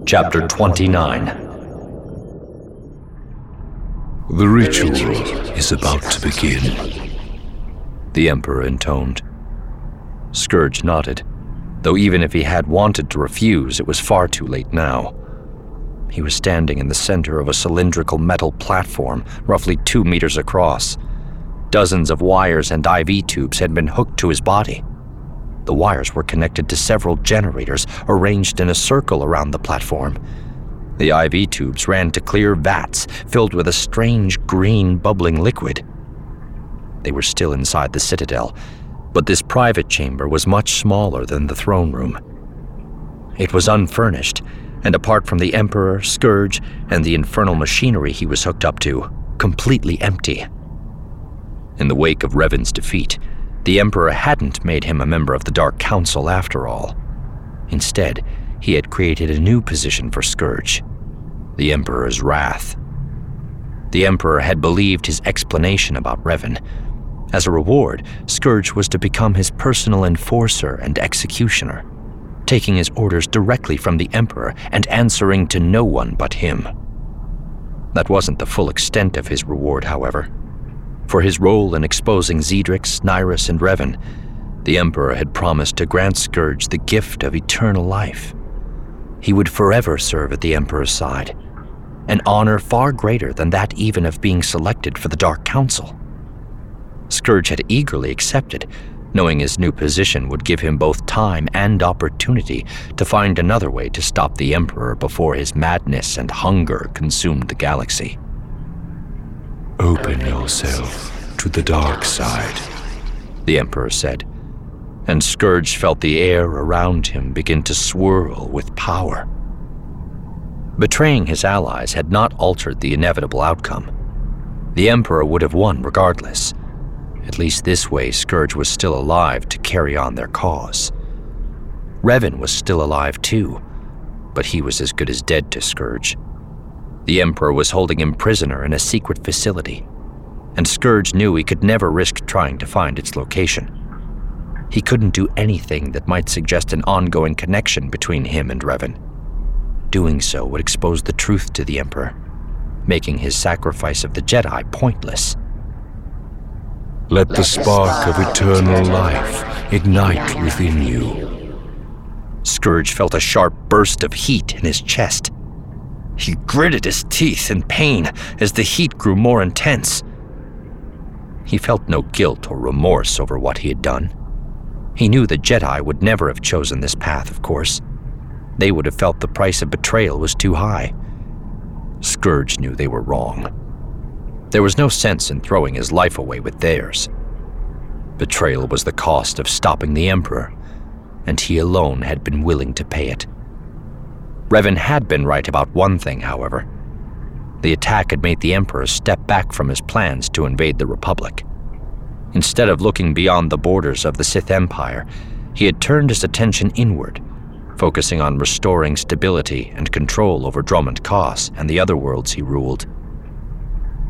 Chapter 29. The ritual is about to begin, the Emperor intoned. Scourge nodded, though even if he had wanted to refuse, it was far too late now. He was standing in the center of a cylindrical metal platform, roughly 2 meters across. Dozens of wires and IV tubes had been hooked to his body. The wires were connected to several generators arranged in a circle around the platform. The IV tubes ran to clear vats filled with a strange green bubbling liquid. They were still inside the Citadel, but this private chamber was much smaller than the throne room. It was unfurnished, and apart from the Emperor, Scourge, and the infernal machinery he was hooked up to, completely empty. In the wake of Revan's defeat, the Emperor hadn't made him a member of the Dark Council after all. Instead, he had created a new position for Scourge, the Emperor's Wrath. The Emperor had believed his explanation about Revan. As a reward, Scourge was to become his personal enforcer and executioner, taking his orders directly from the Emperor and answering to no one but him. That wasn't the full extent of his reward, however. For his role in exposing Xedrix, Nyrus, and Revan, the Emperor had promised to grant Scourge the gift of eternal life. He would forever serve at the Emperor's side, an honor far greater than that even of being selected for the Dark Council. Scourge had eagerly accepted, knowing his new position would give him both time and opportunity to find another way to stop the Emperor before his madness and hunger consumed the galaxy. Open yourself to the dark side, the Emperor said, and Scourge felt the air around him begin to swirl with power. Betraying his allies had not altered the inevitable outcome. The Emperor would have won regardless. At least this way, Scourge was still alive to carry on their cause. Revan was still alive too, but he was as good as dead to Scourge. The Emperor was holding him prisoner in a secret facility, and Scourge knew he could never risk trying to find its location. He couldn't do anything that might suggest an ongoing connection between him and Revan. Doing so would expose the truth to the Emperor, making his sacrifice of the Jedi pointless. Let the spark of eternal life ignite within you. Scourge felt a sharp burst of heat in his chest. He gritted his teeth in pain as the heat grew more intense. He felt no guilt or remorse over what he had done. He knew the Jedi would never have chosen this path, of course. They would have felt the price of betrayal was too high. Scourge knew they were wrong. There was no sense in throwing his life away with theirs. Betrayal was the cost of stopping the Emperor, and he alone had been willing to pay it. Revan had been right about one thing, however. The attack had made the Emperor step back from his plans to invade the Republic. Instead of looking beyond the borders of the Sith Empire, he had turned his attention inward, focusing on restoring stability and control over Dromund Kaas and the other worlds he ruled.